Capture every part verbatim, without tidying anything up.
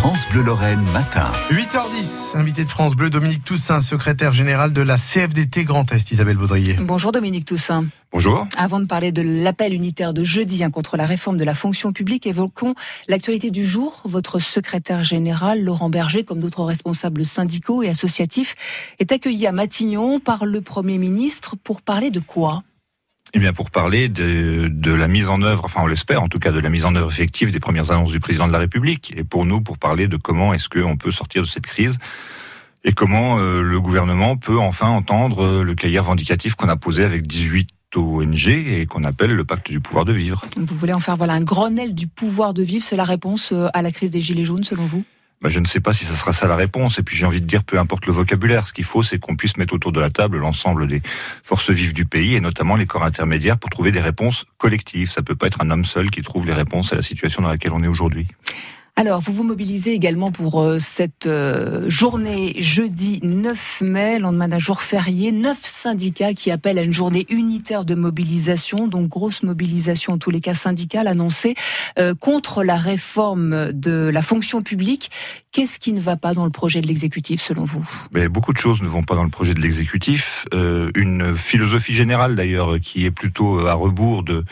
France Bleu Lorraine matin. huit heures dix, invité de France Bleu, Dominique Toussaint, secrétaire général de la C F D T Grand Est. Isabelle Baudrier. Bonjour Dominique Toussaint. Bonjour. Avant de parler de l'appel unitaire de jeudi hein, contre la réforme de la fonction publique, évoquons l'actualité du jour. Votre secrétaire général, Laurent Berger, comme d'autres responsables syndicaux et associatifs, est accueilli à Matignon par le Premier ministre pour parler de quoi ? Eh bien, pour parler de, de la mise en œuvre, enfin on l'espère en tout cas, de la mise en œuvre effective des premières annonces du président de la République. Et pour nous, pour parler de comment est-ce qu'on peut sortir de cette crise et comment euh, le gouvernement peut enfin entendre euh, le cahier revendicatif qu'on a posé avec dix-huit O N G et qu'on appelle le pacte du pouvoir de vivre. Vous voulez en faire voilà un Grenelle du pouvoir de vivre, c'est la réponse à la crise des Gilets jaunes selon vous ? Ben, je ne sais pas si ça sera ça la réponse, et puis j'ai envie de dire, peu importe le vocabulaire, ce qu'il faut, c'est qu'on puisse mettre autour de la table l'ensemble des forces vives du pays, et notamment les corps intermédiaires, pour trouver des réponses collectives. Ça peut pas être un homme seul qui trouve les réponses à la situation dans laquelle on est aujourd'hui. Alors, vous vous mobilisez également pour euh, cette euh, journée jeudi neuf mai, lendemain d'un jour férié. Neuf syndicats qui appellent à une journée unitaire de mobilisation, donc grosse mobilisation en tous les cas syndicale annoncée, euh, contre la réforme de la fonction publique. Qu'est-ce qui ne va pas dans le projet de l'exécutif selon vous ? Mais beaucoup de choses ne vont pas dans le projet de l'exécutif. Euh, une philosophie générale d'ailleurs qui est plutôt à rebours de...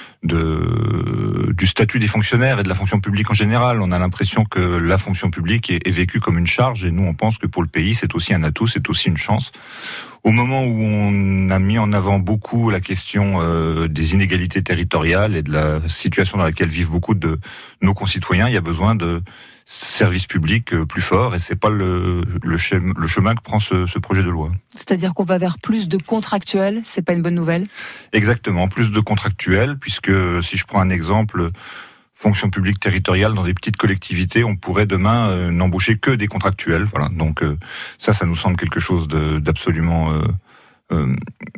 De, du statut des fonctionnaires et de la fonction publique en général. On a l'impression que la fonction publique est, est vécue comme une charge, et nous on pense que pour le pays c'est aussi un atout, c'est aussi une chance. Au moment où on a mis en avant beaucoup la question euh, des inégalités territoriales et de la situation dans laquelle vivent beaucoup de nos concitoyens, il y a besoin de services publics plus forts, et c'est pas le, le, chemin, le chemin que prend ce, ce projet de loi. C'est-à-dire qu'on va vers plus de contractuels, c'est pas une bonne nouvelle ? Exactement, plus de contractuels, puisque si je prends un exemple, fonction publique territoriale dans des petites collectivités, on pourrait demain euh, n'embaucher que des contractuels. Voilà, donc euh, ça, ça nous semble quelque chose de, d'absolument... Euh, Euh,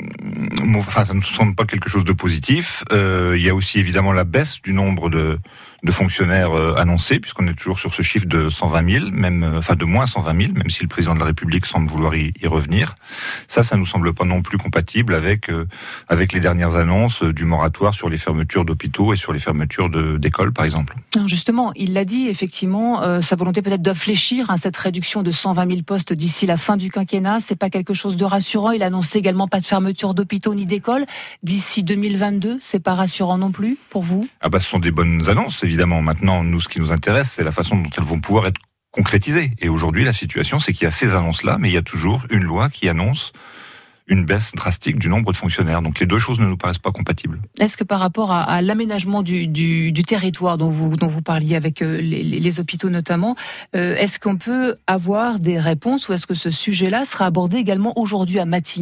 enfin, ça ne nous semble pas quelque chose de positif. Euh, il y a aussi évidemment la baisse du nombre de, de fonctionnaires euh, annoncés, puisqu'on est toujours sur ce chiffre de cent vingt mille, même, euh, enfin de moins cent vingt mille, même si le président de la République semble vouloir y, y revenir. Ça, ça nous semble pas non plus compatible avec euh, avec les dernières annonces euh, du moratoire sur les fermetures d'hôpitaux et sur les fermetures de, d'écoles, par exemple. Non, justement, il l'a dit, effectivement, euh, sa volonté peut-être de fléchir hein, cette réduction de cent vingt mille postes d'ici la fin du quinquennat, c'est pas quelque chose de rassurant. Il a annoncé également pas de fermeture d'hôpitaux ni d'écoles d'ici deux mille vingt-deux. C'est pas rassurant non plus pour vous ? Ah bah, ce sont des bonnes annonces, évidemment. Maintenant, nous, ce qui nous intéresse, c'est la façon dont elles vont pouvoir être concrétisées. Et aujourd'hui, la situation, c'est qu'il y a ces annonces-là, mais il y a toujours une loi qui annonce une baisse drastique du nombre de fonctionnaires. Donc les deux choses ne nous paraissent pas compatibles. Est-ce que par rapport à, à l'aménagement du, du, du territoire dont vous, dont vous parliez avec euh, les, les hôpitaux notamment, euh, est-ce qu'on peut avoir des réponses, ou est-ce que ce sujet-là sera abordé également aujourd'hui à Matignon ?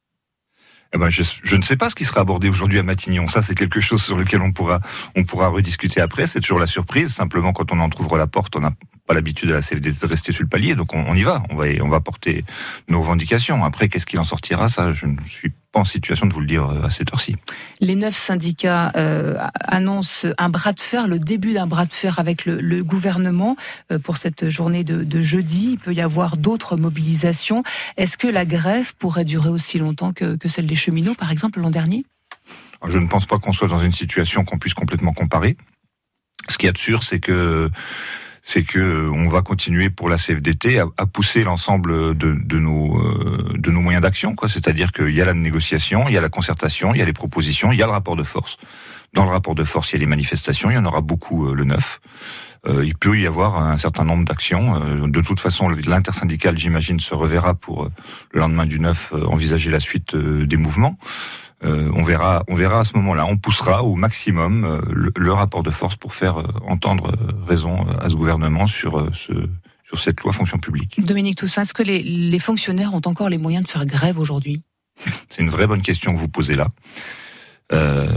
Eh ben, je, je ne sais pas ce qui sera abordé aujourd'hui à Matignon. Ça, c'est quelque chose sur lequel on pourra, on pourra rediscuter après. C'est toujours la surprise. Simplement, quand on entre la porte, on n'a pas l'habitude à la C F D T de rester sur le palier. Donc, on, on y va. On va, on va porter nos revendications. Après, qu'est-ce qu'il en sortira ? Ça, je ne suis pas en situation de vous le dire à cette heure-ci. Les neuf syndicats euh, annoncent un bras de fer, le début d'un bras de fer avec le, le gouvernement euh, pour cette journée de, de jeudi. Il peut y avoir d'autres mobilisations. Est-ce que la grève pourrait durer aussi longtemps que, que celle des cheminots, par exemple, l'an dernier ? Alors, je ne pense pas qu'on soit dans une situation qu'on puisse complètement comparer. Ce qu'il y a de sûr, c'est que c'est que on va continuer pour la C F D T à, à pousser l'ensemble de, de nos euh, de nos moyens d'action, quoi. C'est-à-dire qu'il y a la négociation, il y a la concertation, il y a les propositions, il y a le rapport de force. Dans le rapport de force, il y a les manifestations, il y en aura beaucoup euh, le neuf. Euh, il peut y avoir un certain nombre d'actions. Euh, de toute façon, l'intersyndicale, j'imagine, se reverra pour euh, le lendemain du neuf euh, envisager la suite euh, des mouvements. Euh, on verra, on verra à ce moment-là. On poussera au maximum euh, le, le rapport de force pour faire euh, entendre euh, raison euh, à ce gouvernement sur euh, ce, sur cette loi fonction publique. Dominique Toussaint, est-ce que les, les fonctionnaires ont encore les moyens de faire grève aujourd'hui ? C'est une vraie bonne question que vous posez là. Euh,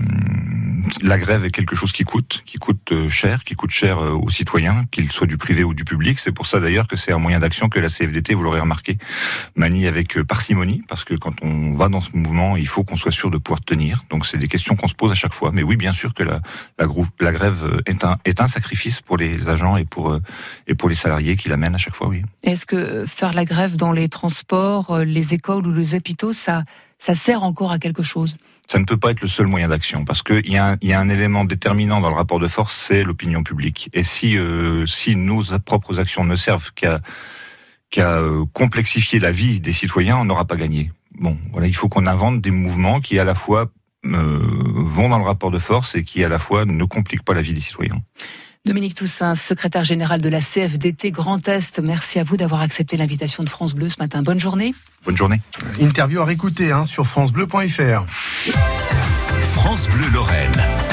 la grève est quelque chose qui coûte, qui coûte cher, qui coûte cher aux citoyens, qu'ils soient du privé ou du public. C'est pour ça d'ailleurs que c'est un moyen d'action que la C F D T, vous l'aurez remarqué, manie avec parcimonie, parce que quand on va dans ce mouvement, il faut qu'on soit sûr de pouvoir tenir. Donc c'est des questions qu'on se pose à chaque fois. Mais oui, bien sûr que la, la, grou- la grève est un, est un sacrifice pour les agents et pour, et pour les salariés qui l'amènent à chaque fois, oui. Est-ce que faire la grève dans les transports, les écoles ou les hôpitaux, ça... ça sert encore à quelque chose. Ça ne peut pas être le seul moyen d'action, parce qu'il y, y a un élément déterminant dans le rapport de force, c'est l'opinion publique. Et si, euh, si nos propres actions ne servent qu'à, qu'à complexifier la vie des citoyens, on n'aura pas gagné. Bon, voilà, il faut qu'on invente des mouvements qui à la fois euh, vont dans le rapport de force et qui à la fois ne compliquent pas la vie des citoyens. Dominique Toussaint, secrétaire général de la C F D T Grand Est, merci à vous d'avoir accepté l'invitation de France Bleu ce matin. Bonne journée. Bonne journée. Interview à réécouter hein, sur francebleu point fr. France Bleu Lorraine.